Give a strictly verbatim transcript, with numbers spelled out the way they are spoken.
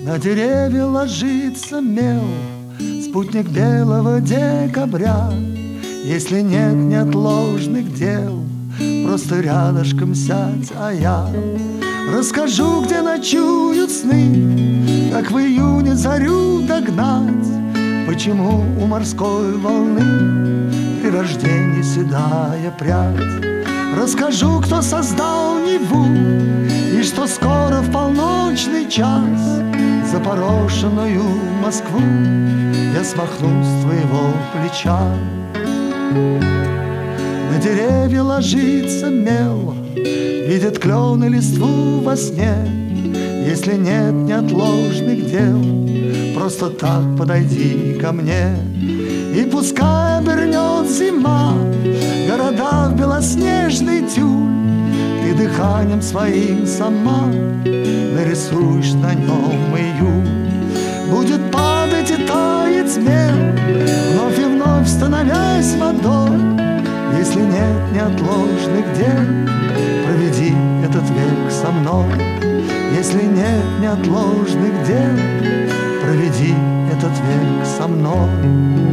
На деревья ложится мел, спутник белого декабря. Если нет неотложных дел, просто рядышком сядь, а я расскажу, где ночуют сны, как в июне зарю догнать, почему у морской волны при рождении седая прядь. Расскажу, кто создал Неву, и что скоро в полночный час запорошенную Москву я смахну с твоего плеча. На деревья ложится мел, видят клены листву во сне. Если нет неотложных дел, просто так подойди ко мне. И пускай обернет зима города в белоснежный тюль, ты дыханием своим сама нарисуешь на нем июль. Будет падать и таять мел, вновь и вновь становясь водой. Если нет неотложных дел, проведи этот век со мной. Если нет неотложных дел, проведи этот век со мной.